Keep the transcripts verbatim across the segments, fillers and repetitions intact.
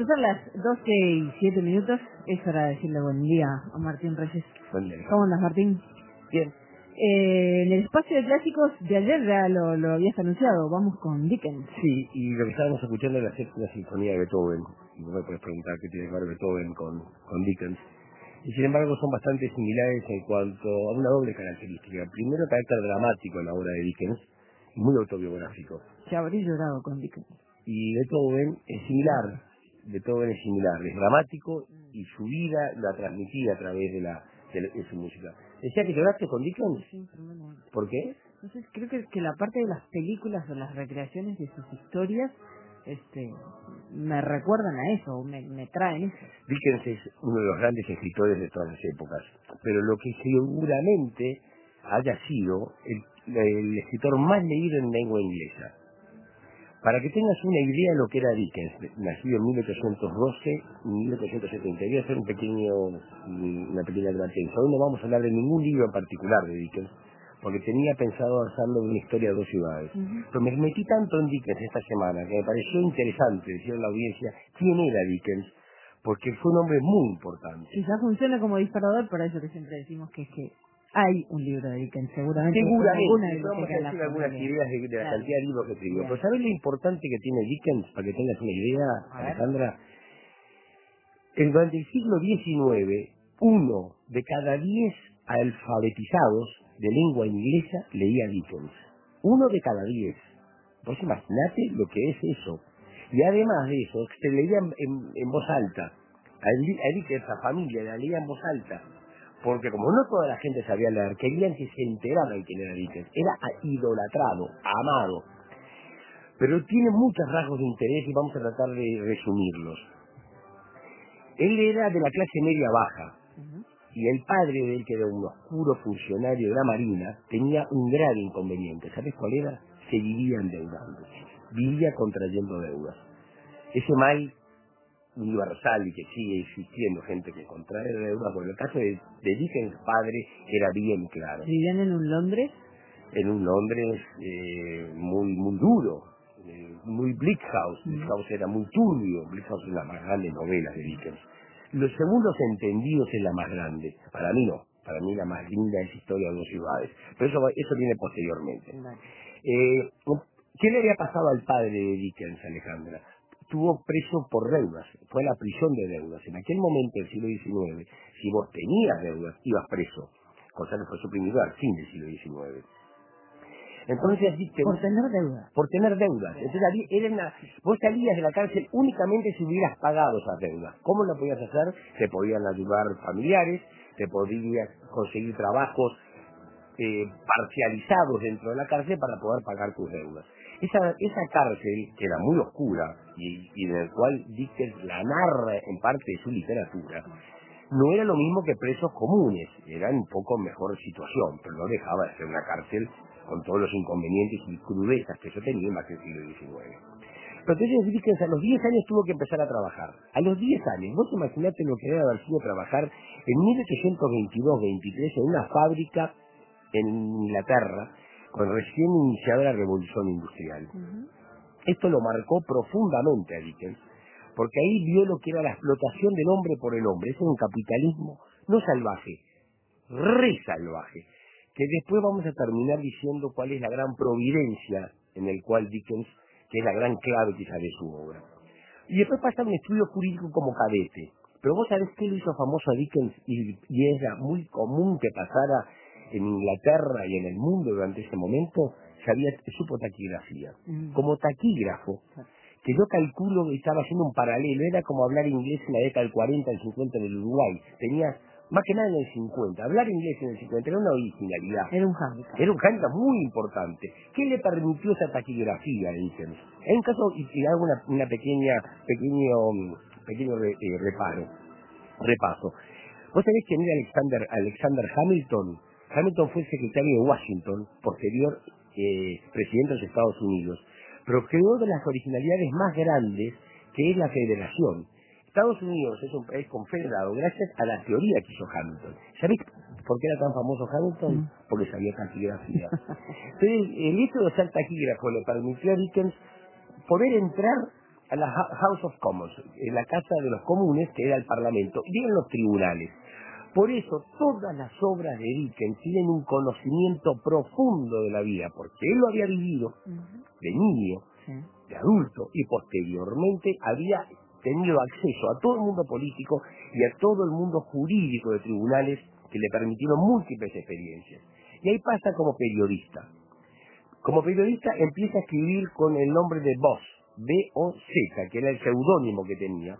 Cuando son las doce y siete minutos, es hora de decirle buen día a Martín Reyes. Buen día. ¿Cómo andas, Martín? Bien. Eh, en el espacio de clásicos de ayer ya lo, lo habías anunciado, vamos con Dickens. Sí, y lo que estábamos escuchando es la séptima sinfonía de Beethoven. Y vos me puedes preguntar qué tiene que ver Beethoven con, con Dickens. Y sin embargo son bastante similares en cuanto a una doble característica. Primero, carácter dramático en la obra de Dickens, muy autobiográfico. Ya habría llorado con Dickens. Y Beethoven es similar. Beethoven es similar, es dramático y su vida la transmitía a través de la de, de su música. ¿Decía que lloraste con Dickens? Sí, tremendo. ¿Por qué? Entonces creo que, que la parte de las películas o las recreaciones de sus historias este me recuerdan a eso, me, me traen eso. Dickens es uno de los grandes escritores de todas las épocas, pero lo que seguramente haya sido el, el escritor más leído en lengua inglesa. Para que tengas una idea de lo que era Dickens, nacido en mil ochocientos doce, mil ochocientos setenta, voy a hacer un pequeño, una pequeña advertencia. Hoy no vamos a hablar de ningún libro en particular de Dickens, porque tenía pensado hacerlo de una historia de dos ciudades. Uh-huh. Pero me metí tanto en Dickens esta semana que me pareció interesante decirle a la audiencia quién era Dickens, porque fue un hombre muy importante. Quizás funciona como disparador, por eso que siempre decimos que es que hay un libro de Dickens, seguramente. Seguramente, vamos a decir algunas ideas de, de la claro. cantidad de libros que escribió. Pero ¿sabes lo importante que tiene Dickens, para que tengas una idea, Alejandra? En durante el siglo diecinueve, uno de cada diez alfabetizados de lengua inglesa leía Dickens. Uno de cada diez. Pues imagínate lo que es eso. Y además de eso, se leía en, en, en voz alta. A Dickens, esa familia la leía en voz alta. Porque como no toda la gente sabía leer, querían que se enteraran quién era Dickens. Era idolatrado, amado. Pero tiene muchos rasgos de interés y vamos a tratar de resumirlos. Él era de la clase media baja. Uh-huh. Y el padre de él, que era un oscuro funcionario de la Marina, tenía un gran inconveniente. ¿Sabes cuál era? Se vivía endeudando. Vivía contrayendo deudas. Ese mal universal y que sigue existiendo gente que contrae deudas, por el caso de, de Dickens padre era bien claro. ¿Vivían en un Londres? En un Londres eh, muy muy duro, eh, muy Bleak House. Bleak House era muy turbio. Bleak House es la más grande novela de Dickens. Los segundos entendidos es la más grande. Para mí no. Para mí la más linda es Historia de dos ciudades. Pero eso eso viene posteriormente. Eh, ¿Qué le había pasado al padre de Dickens, Alejandra? Estuvo preso por deudas, fue a la prisión de deudas. En aquel momento del siglo diecinueve, si vos tenías deudas, ibas preso, cosa que fue suprimido al fin del siglo diecinueve. Entonces, por, por tener deudas. Por tener deudas. Entonces, era una, vos salías de la cárcel únicamente si hubieras pagado esas deudas. ¿Cómo lo podías hacer? Te podían ayudar familiares, te podías conseguir trabajos eh, parcializados dentro de la cárcel para poder pagar tus deudas. Esa, esa cárcel, que era muy oscura y, y en el cual Dickens la narra en parte de su literatura, no era lo mismo que presos comunes, era un poco mejor situación, pero no dejaba de ser una cárcel con todos los inconvenientes y crudezas que eso tenía más que el siglo diecinueve. Pero entonces Dickens a los diez años tuvo que empezar a trabajar. A los diez años, vos imaginate lo que era haber sido trabajar en mil ochocientos veintidós veintitrés en una fábrica en Inglaterra, con recién iniciada la revolución industrial. Uh-huh. Esto lo marcó profundamente a Dickens, porque ahí vio lo que era la explotación del hombre por el hombre. Ese es un capitalismo no salvaje, re salvaje, que después vamos a terminar diciendo cuál es la gran providencia en el cual Dickens, que es la gran clave quizá de su obra. Y después pasa un estudio jurídico como cadete. Pero vos sabés qué lo hizo famoso a Dickens, y, y era muy común que pasara en Inglaterra y en el mundo durante ese momento, sabía, supo taquigrafía. Mm. Como taquígrafo, que yo calculo que estaba haciendo un paralelo, era como hablar inglés en la década del cuarenta, el cincuenta en el Uruguay. Tenía, más que nada en el cincuenta, hablar inglés en el cincuenta era una originalidad. Era un hándicap. Era un hándicap muy importante. ¿Qué le permitió esa taquigrafía a Dickens? En un caso, y, y hago una, una pequeña, pequeño, pequeño re, eh, reparo, repaso. ¿Vos sabés quién era Alexander, Alexander Hamilton? Hamilton fue el secretario de Washington, posterior eh, presidente de los Estados Unidos, pero creó de las originalidades más grandes, que es la federación. Estados Unidos es un país confederado gracias a la teoría que hizo Hamilton. ¿Sabés por qué era tan famoso Hamilton? Mm. Porque sabía taquigrafía. Entonces, el hecho de ser taquígrafo le permitió a Dickens poder entrar a la House of Commons, en la Casa de los Comunes, que era el Parlamento, y en los tribunales. Por eso todas las obras de Dickens tienen un conocimiento profundo de la vida, porque él lo había vivido de niño, Sí. de adulto, y posteriormente había tenido acceso a todo el mundo político y a todo el mundo jurídico de tribunales que le permitieron múltiples experiencias. Y ahí pasa como periodista. Como periodista empieza a escribir con el nombre de Boz, B O Z, que era el seudónimo que tenía,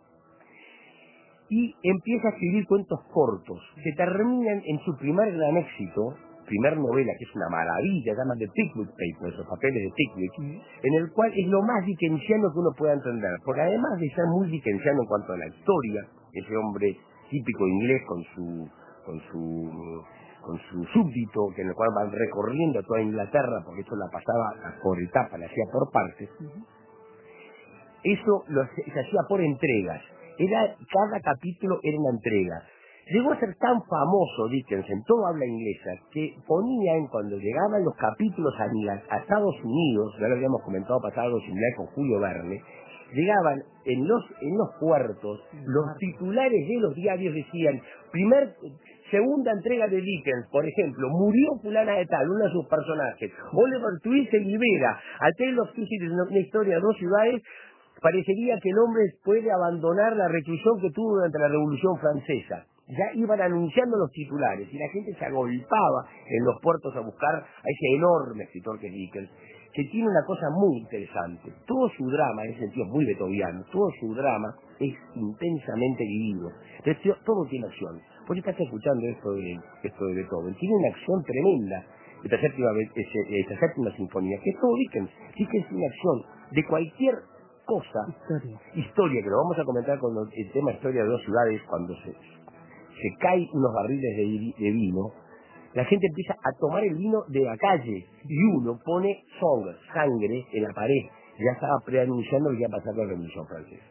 y empieza a escribir cuentos cortos que terminan en su primer gran éxito, primer novela, que es una maravilla, se llama The Pickwick Papers, los papeles de Pickwick, en el cual es lo más dickensiano que uno pueda entender, porque además de ser muy dickensiano en cuanto a la historia, ese hombre típico inglés con su con su con su súbdito, que en el cual van recorriendo toda Inglaterra, porque eso la pasaba por etapas, la hacía por partes, eso lo, se hacía por entregas. Era, cada capítulo era una entrega. Llegó a ser tan famoso Dickens en toda habla inglesa que ponían, cuando llegaban los capítulos a, a Estados Unidos, ya lo habíamos comentado pasado similar con Julio Verne, llegaban en los en los puertos, los titulares de los diarios decían, primer, segunda entrega de Dickens, por ejemplo, murió fulana de tal, uno de sus personajes, Oliver Twist se libera, A Tale of Two Cities, una historia de dos ciudades. Parecería que el hombre puede abandonar la reclusión que tuvo durante la Revolución Francesa. Ya iban anunciando los titulares y la gente se agolpaba en los puertos a buscar a ese enorme escritor que es Dickens, que tiene una cosa muy interesante. Todo su drama, en ese sentido muy beethoviano, todo su drama es intensamente vivido. Entonces, todo tiene acción. Vos estás escuchando esto de, esto de Beethoven, tiene una acción tremenda. Esta séptima, esta séptima sinfonía, que es todo Dickens. Dickens tiene acción de cualquier cosa, historia. historia, que lo vamos a comentar con el tema historia de dos ciudades, cuando se, se caen unos barriles de, de vino, la gente empieza a tomar el vino de la calle, y uno pone song, sangre, en la pared, ya estaba preanunciando que iba a pasar la Revolución Francesa.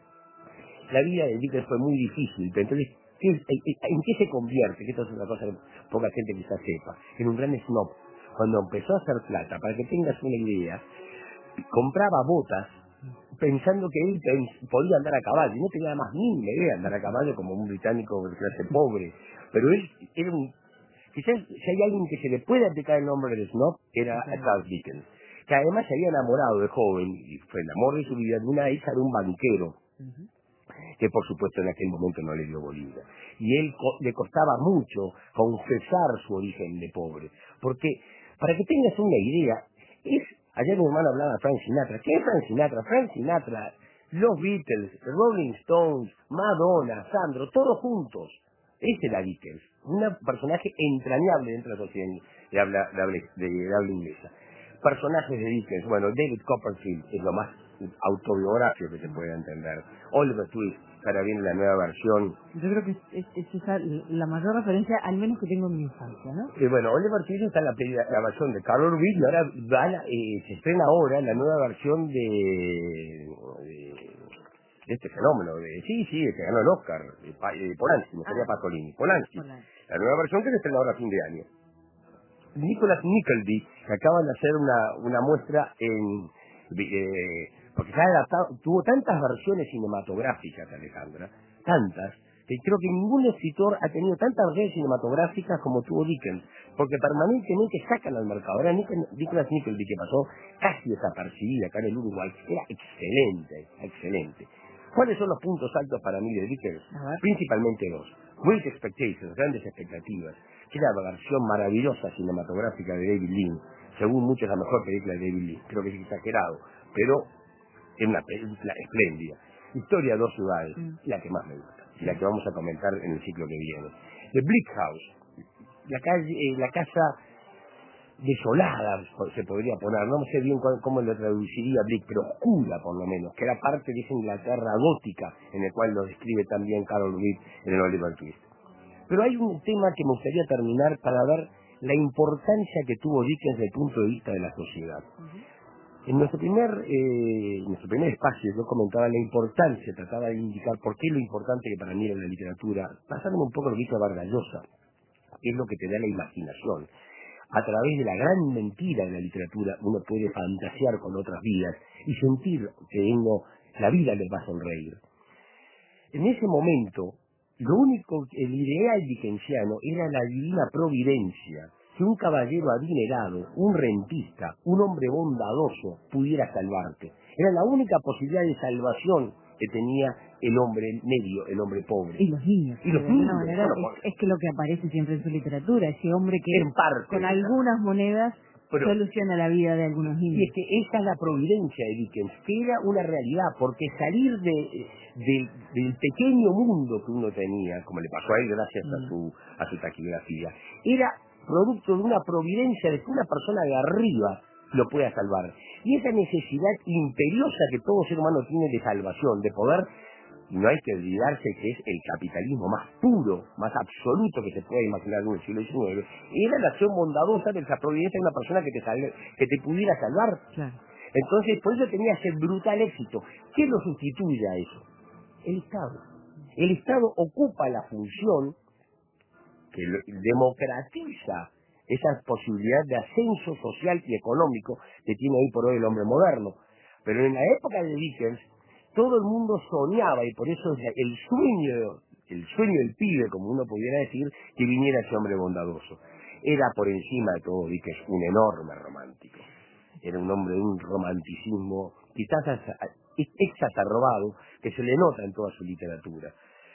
La vida de Dickens fue muy difícil, pero entonces, ¿qué, ¿en qué se convierte? Que esto es una cosa que poca gente quizás sepa, en un gran snob. Cuando empezó a hacer plata, para que tengas una idea, compraba botas pensando que él pens podía andar a caballo, y no tenía más ni idea de andar a caballo como un británico de clase pobre, pero él era un... Quizás si hay alguien que se le puede aplicar el nombre de snob, era a Charles Dickens, que además se había enamorado de joven, y fue el amor de su vida, de una hija de un banquero, que por supuesto en aquel momento no le dio bolilla. Y él co le costaba mucho confesar su origen de pobre, porque, para que tengas una idea, es... Ayer mi hermano hablaba de Frank Sinatra. ¿Qué es Frank Sinatra? Frank Sinatra, los Beatles, Rolling Stones, Madonna, Sandro, todos juntos. Ese era Dickens, un personaje entrañable dentro de la sociedad de habla, de habla, de, de habla inglesa. Personajes de Dickens, bueno, David Copperfield es lo más autobiográfico que se puede entender. Oliver Twist, que ahora viene la nueva versión. Yo creo que es, es, es esa la mayor referencia, al menos que tengo en mi infancia, ¿no? Y bueno, Oliver Twist está en la, la, la versión de Carol Reed y ahora van, eh, se estrena ahora la nueva versión de, de, de este fenómeno, de sí, sí, que ganó el Oscar, de, de Polanski, me salía Ah, Pasolini, Polanski. Polanski. La nueva versión que se estrena ahora a fin de año. Nicholas Nickleby, que acaban de hacer una, una muestra en... Eh, porque se ha adaptado, tuvo tantas versiones cinematográficas, Alejandra, tantas, que creo que ningún escritor ha tenido tantas versiones cinematográficas como tuvo Dickens, porque permanentemente sacan al mercado. Ahora Nicholas Nickleby, que pasó casi desapercibida acá en el Uruguay, era excelente, excelente. ¿Cuáles son los puntos altos para mí de Dickens? Principalmente dos. Great Expectations, grandes expectativas, que era la versión maravillosa cinematográfica de David Lean, según muchos la mejor película de David Lean, creo que es exagerado, pero es una película espléndida. Historia de dos ciudades, mm. la que más me gusta, y la que vamos a comentar en el ciclo que viene. The Bleak House, la, calle, eh, la casa desolada, se podría poner, no sé bien cómo, cómo lo traduciría Bleak, pero oscura por lo menos, que era parte de esa Inglaterra gótica, en el cual lo describe también Carol Reed en el Oliver Twist. Pero hay un tema que me gustaría terminar para ver la importancia que tuvo Dickens desde el punto de vista de la sociedad. Uh-huh. En nuestro primer eh, en nuestro primer espacio yo comentaba la importancia, trataba de indicar por qué lo importante que para mí era la literatura, pasándome un poco lo que hizo Vargas Llosa, que es lo que te da la imaginación. a través de la gran mentira de la literatura, uno puede fantasear con otras vidas y sentir que uno, la vida le va a sonreír. En ese momento, lo único, el ideal dickensiano era la divina providencia, que un caballero adinerado, un rentista, un hombre bondadoso pudiera salvarte. Era la única posibilidad de salvación que tenía el hombre medio, el hombre pobre. Y los niños. Y los de alguna niños, manera bueno, es, es que lo que aparece siempre en su literatura, ese hombre que en parte, con algunas monedas pero, soluciona la vida de algunos niños. Y es que esa es la providencia de Dickens, que era una realidad, porque salir de, de, del pequeño mundo que uno tenía, como le pasó a él gracias mm. a su a su taquigrafía, era producto de una providencia de que una persona de arriba lo pueda salvar. Y esa necesidad imperiosa que todo ser humano tiene de salvación, de poder, no hay que olvidarse que es el capitalismo más puro, más absoluto que se puede imaginar en el siglo diecinueve, era la acción bondadosa de esa providencia de una persona que te, salve, que te pudiera salvar. Claro. Entonces, por eso tenía ese brutal éxito. ¿Qué lo sustituye a eso? El Estado. El Estado ocupa la función que lo, democratiza esa posibilidad de ascenso social y económico que tiene hoy por hoy el hombre moderno. Pero en la época de Dickens, todo el mundo soñaba, y por eso es el sueño, el sueño del pibe, como uno pudiera decir, que viniera ese hombre bondadoso. Era por encima de todo Dickens un enorme romántico. Era un hombre de un romanticismo quizás exacerbado, que se le nota en toda su literatura.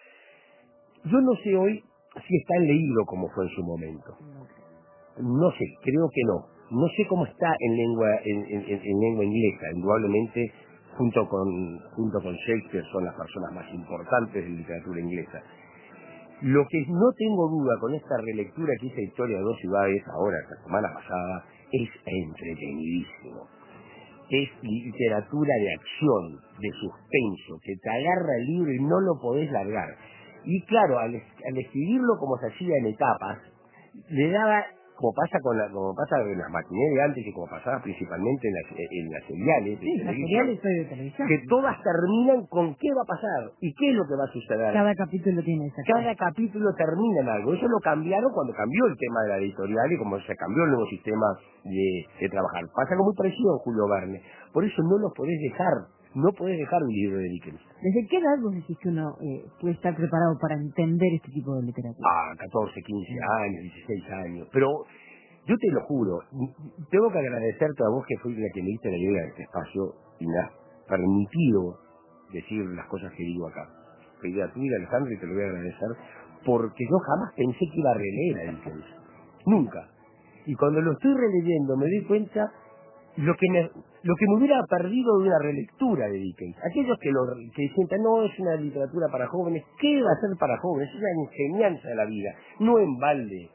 Yo no sé hoy si está leído como fue en su momento. No sé, creo que no. No sé cómo está en lengua en, en, en lengua inglesa. Indudablemente, junto con junto con Shakespeare, son las personas más importantes de la literatura inglesa. Lo que no tengo duda con esta relectura que hice de Historia de dos ciudades, ahora, la semana pasada, es entretenidísimo. Es literatura de acción, de suspenso, que te agarra el libro y no lo podés largar. Y claro, al, al escribirlo como se hacía en etapas, le daba, como pasa con la, como pasa en las matinés de antes y como pasaba principalmente en las, en las seriales, sí, las seriales de televisión, que todas terminan con qué va a pasar y qué es lo que va a suceder. Cada capítulo tiene esa Cada cosa. capítulo termina en algo. Eso lo cambiaron cuando cambió el tema de la editorial y como se cambió el nuevo sistema de, de trabajar. Pasa algo muy parecido en Julio Verne. Por eso no lo podés dejar. No podés dejar un libro de Dickens. ¿Desde qué edad vos decís que uno eh, puede estar preparado para entender este tipo de literatura? Ah, catorce, quince años, dieciséis años. Pero yo te lo juro, tengo que agradecerte a vos que fuiste la que me diste la idea de este espacio y me has permitido decir las cosas que digo acá. La idea tuya, Alejandro, y te lo voy a agradecer, porque yo jamás pensé que iba a releer a Dickens. Nunca. Y cuando lo estoy releyendo me doy cuenta lo que me lo que me hubiera perdido de una relectura de Dickens. Aquellos que lo que sientan, no, es una literatura para jóvenes, ¿qué va a ser para jóvenes? Es una enseñanza de la vida, no en balde.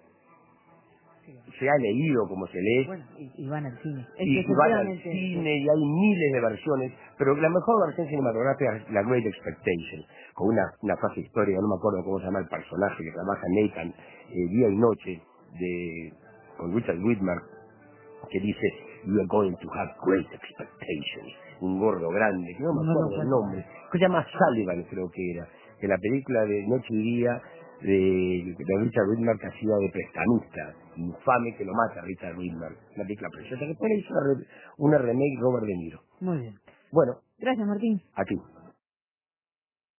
Se ha leído como se lee. Bueno, y, y van al cine. Es y, que y van al cine y hay miles de versiones, pero la mejor versión cinematográfica es la Great Expectation, con una, una frase histórica, no me acuerdo cómo se llama el personaje que trabaja Nathan eh, día y noche, de con Richard Widmark, que dice, you are going to have great expectations. Un gordo grande, que no me acuerdo no el nombre, que se llama Sullivan, creo que era, que la película de Noche y Día de, de Richard Widmark hacía de prestamista, infame que lo mata Richard Widmark, una película preciosa, que después hizo una, una remake Robert De Niro. Muy bien. Bueno. Gracias, Martín. A ti.